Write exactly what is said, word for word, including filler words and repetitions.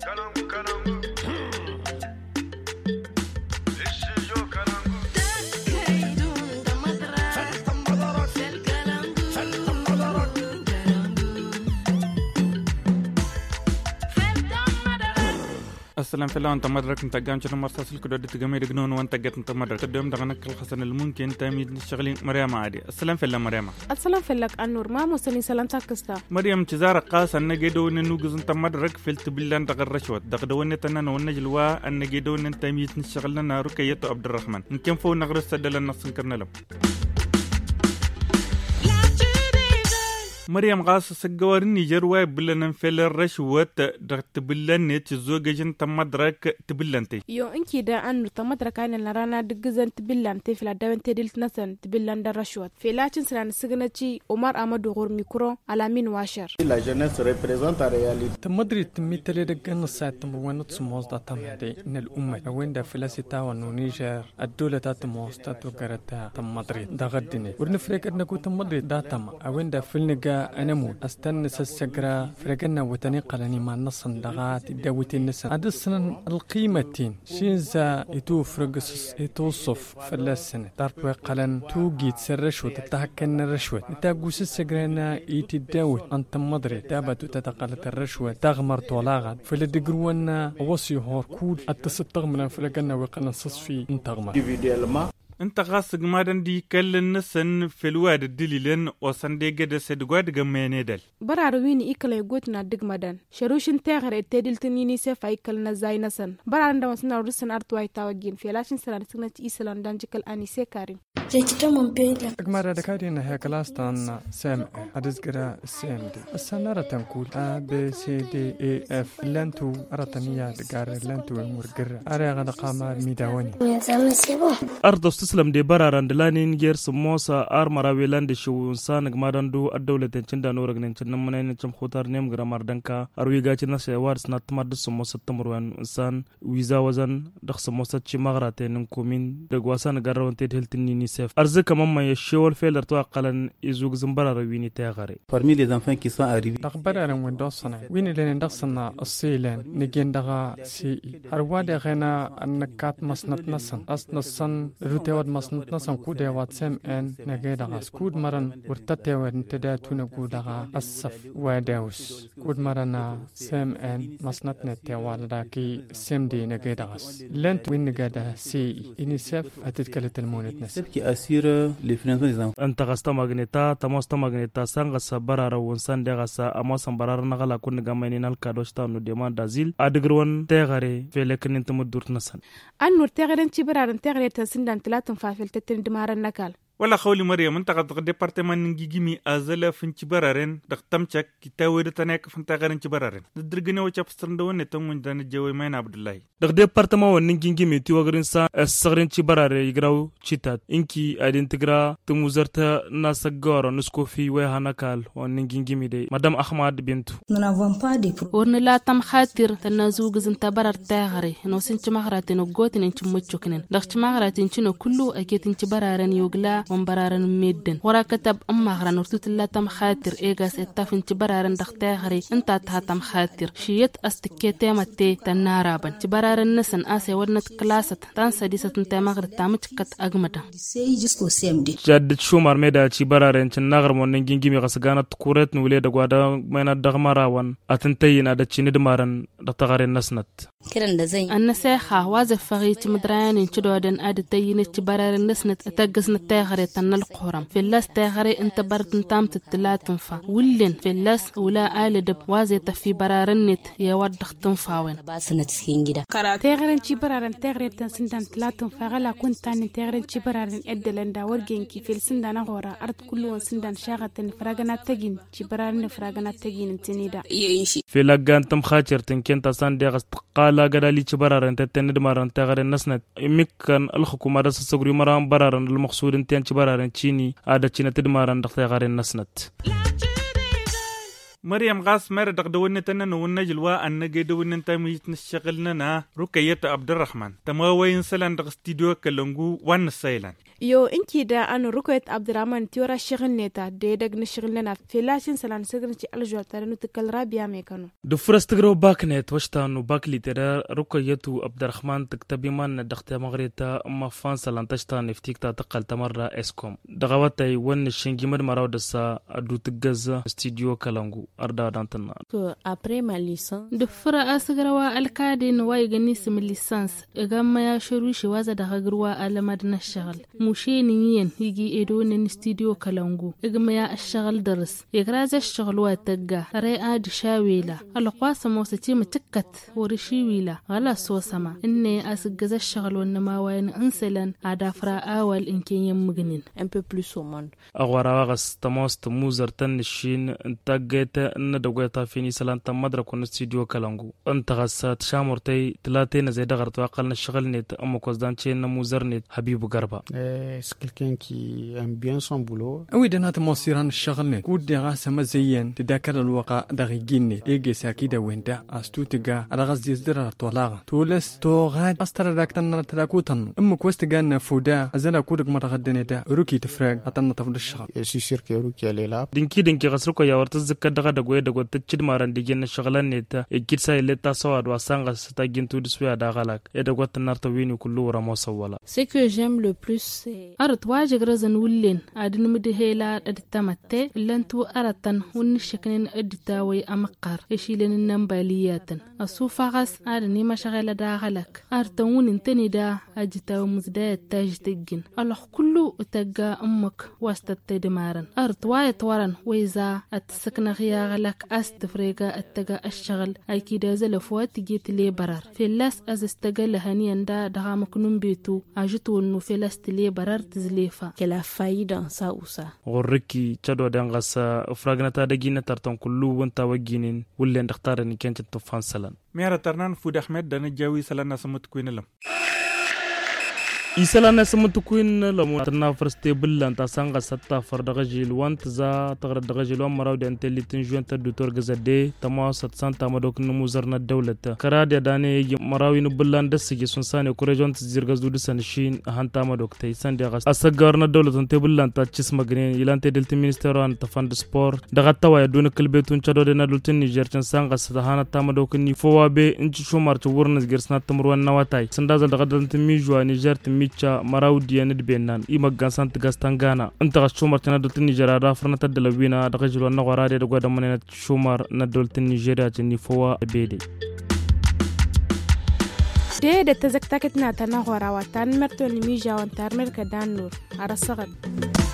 السلام في الله أنت مدرك أنت قام شنو مرصاص الكدود تجمع يدقنون وأنت قت أنت مدرك تدوم دغنك الخسن الممكن تامين شغلين مريم عادي. السلام في الله مريم. السلام في الله النور ما مسني سلام تكستا. مريم تزار قاس أن جدو إن نوجز أنت مدرك في التبلان دغر رشوت دغدون تنا ونجلوا أن جدو إن تامين شغلنا ركية عبد الرحمن. إن فو نغرس سدل النص كرنا لهم. مريم غاص سجوار النيجر وبلن فيل الرشوات درت بلن تزوجين تمدرك تبلنتي يو انكي دا انو تمدرك عين لرانا دغزن تبلنتي في الدوان تدلت نسن تبلن الرشوات في لاتن سران سغنتي عمر احمد غور ميكرو على مين واشر لا جنس ريبريزنت رياليتي تمدري تميتلي دغن ساعه تموان تسموز دا تمدي ان الامه وين دا فلاسيتا ونيجر الدوله تموز تغرتا تمدري دغدني ورنفريك انكو تمدري دا تم وين دا فلنجا أنا مو أستنى السجرة فرجنا وتاني قلني مع النص دغات الدوتين النسن أدسنا القيمتين شينزا يتو فرجس يتوصف في السنة تعرف قلن توجي تسرشوت تتحكن الرشوة تاجوس السجرنا يتداوت أنت مدري تابت تتقلت الرشوة تغمر طلاقة فلدقرونا وصي هور كود التستغمنا فرجنا وقلنا صصفي انتغمر انت غاصق مادن دي كل النسن في الواد الدليلن وصن دي قد سدقواد قميني دل برارويني إيكلا يقوتنا دق مادن شروشن تاغر التدل تنيني سيفا إيكالنا زاي نسن برارن دواسنا ورسن أرتواي تاوجين في لاشن سلان سنة إيسلان دانجيكال آني سيكاري أجمع دكارين هي كلاستان سام أدزجرا سام دي السنارة تنقول A B C D E F لانتو أرتنيا دكار لانتو مرجرة أري غدا قامة ميداوني أرض استسلم دي براران دلاني نجير سموسا أر مراويلان دي شو إنسان أجمعان دو الدولة تنشندا نورج ننشن منين نشم خوتار نيم غرامار دنكا أروي جاتنا سوارس ناتماد سموسا تمروان إنسان ويزا وزن دخ سموسا شي مغراتين نمكومين دقواسان غراون تدهل تنيني أرزك ماما يشول فيلر توقعن يزوج زنبرة رويني تاغري. Parmi les enfants qui sont arrivés. دغبرة وندوسنا وين اللي ندوسنا الصيلين نجين دغا سي هرواد غنا النكات مسنت نسن أصل نسن روتيود مسنت نسن كودة واتسم إن نجي دغا سكود مرن ورتتة ونتدا تونجو دغا الصف وداوس كود مرنا سم إن مسنت نتوال داكي سم دي نجي دغاس لنت وين نجدا سي إنيسف هتتكلم المونت نس. أنت غستا مغنيتا تموستا مغنيتا سانغسا برارا ونسان دغسا أموسان برارا نغلا كون غامينين الكادوشتا نو ديمان دازيل أدغرون تغري فيلكن انت مدورت نسان أنور تغرين تبرارن تغري تسندان تلاتن فافل تتن دمارن نكال ولا خولي مريم انت قد ديبارتمان نجيجيمي ازلا فنتي برارن دختمچك كتاويد تناك فنتا غارن تي برارن درغنا وچابسترن دون نتم دان جوي مين عبد الله دغ ديبارتمان ونجيجيمي تي وغرين سا اسغرين تي برار يغراو تشيتات انكي ايدنتغرا تموزرتا ناسغور نسكوفي وهانكال ونجيجيمي دي مدام احمد بنتو ورن لا تم خاطر تنازوغ زنت برار تاغري نو سنت مغراتن غوتن انت مچوكنن دغت مغراتن تشنو كلو اكيتن تي برارن يوغلا ومبرارن ميدن ورا كتب أم غران ورتوت الله تم خاطر إيجاس التافن تبرارن دختاغري أنت تهتم خاطر شيت أستكيتي متى تنارابن تبرارن نسن آسي ودنت كلاسة تنسى ديسة تمغر تامتكت أجمدا جد شو مرمدا تبرارن تنغر من نجيمي غسجانة كورت نولي دقوادا من الدغمراوان أتنتين هذا تشيني دمارن دختاغري نسنت النساخة وازف فغيت مدران تدودن أد تين تبرارن نسنت أتجس نتاغري تن القرم في اللاس تاغري انت برد تام تتلات تنفع ولن في اللاس ولا آل دب وازي تفي برارنت يود تنفعون تاغرن تي برارن تاغري تنسندان تلات تنفع غلا كنت تاني تاغرن تي برارن ادلن دا ورجنكي في السندان غورا ارد كلون سندان شاغتن فراغنا تجين تي برارن فراغنا تجين تنيدا في لغان تم خاطر تنكن تسان دي قالا غدالي تي برارن تتند مران تاغري نسنت مكن الحكومه رس سغري مران برارن المقصود انت برارن تشيني عادة تشينا تدمارن دختي غارين نسنت مريم غاس مر دغدون تنن ونجلوا ان جدون تميت نشغلنا ركيه عبد الرحمن تماوين سلان دغ استوديو كلونغو وان سايلان yo inki da an rukwet abdurrahman tiora shirin neta da ya daga shirin na filashin salan sigarci aljuwa tare nutu kalrabiya mai kano da furastagro baknet washtanu bakli tera rukayatu abdurrahman taktabi man dakhta maghrita amma fan salan tashta niftikta taqal tamarra escom daga watay wan shingi mad maraw da sa adu tgaza studio kalangu arda dantana to après ma licence da fura asgarwa alkadin way gani sim licence igamma ya shiru shi waza da hagarwa alamad na shagal musheniyen higi edonen studio kalangu igma ya ashghal dars yagraza ashghal wa tagga ray ad shawila alqasa mosati matakkat warishiwila ala so sama inne asgaza ashghal wan ma wayn ansalan ada fra awal inkin yamugnin un peu plus au monde agwara wagas tamost muzar tan shin tagata in dagwata fini salan tam madrakun studio kalangu anta gasat shamurtay tlatin zay dagartu aqalna shghal net am kozdan chen muzar net habibu garba c'est quelqu'un qui aime bien son boulot. Oui, de notre monsiran charne. Coup de race mazayen, de dakar alwaka d'arigine, ege sakida wenda, astutiga, aragas dizdra tolara. Tules, torad, astara daktan trakutan. Um kwestigan fuda, azana kudak maragadineta, ruki tefrag, atan tafd shag. Je suis sûr que ruki elle est là. Dinki dinki gasruko ya warta zakka daga dagwe daga tachid maran digen shagalan neta, ekitsa ileta sawad wasanga stagin tu diswa dagalak. E daga tanarta wini kullu ramo sawala. Ce que j'aime le plus أرد واجد رزن ولين عدن مدهيلا أدتمتة لنتو أرتن ونشكنين أدتاوي أمقار إشيلين النمباليات أصوفا غس عدني مشغل داغلك أرتون انتني دا أجتاو مزداية تاج تجين الله كله أتقى أمك واستتدمارن أرد وايت ورن ويزا أتسكن غياغلك أستفريقا أتقى الشغل أي كده زلفوات جيت لي برار في اللاس أزستقل هنيا دا دغامك نمبيتو أجتو إنه في لاس تلي برار تزليفا كلا فايدة سا وسا غركي تشادو دانغاسا فراغنتا دغينا ترتون كلو وانتا وجينين ولين دختارني كانت تفان سلان ميرا ترنان فود احمد دنا جاوي سلان سمت كوين لم isalana samuntu kuin lamu tarna firste billan ta sanga satta far daga jil want za tagra daga jil wa maraw de intellitin juanta doctor gazade tama sat santa madok nu muzarna dawlata karade dane marawi nu billan dasige sun sane kurejon zirga zudu san shin hanta madok tay sande gas asagarna dawlatan te billan ta cis magne ilante delti ministero an ta fand sport daga tawa dun kalbetun chado de na dultin niger tan sanga sa hana ta madok ni fowabe inci shumar to wurnas gersna tamruwan nawatay sandaza daga daltin mi jwa niger micha marawdi yanid benan ima gansant gastangana anta shumar tana doltin nigeria da farna tadala wina daga jilo na warade da gwada manena shumar na doltin nigeria tini fowa bede de da tazaktakatna tana horawa tan merton mija wan tarmer ka danur arasagat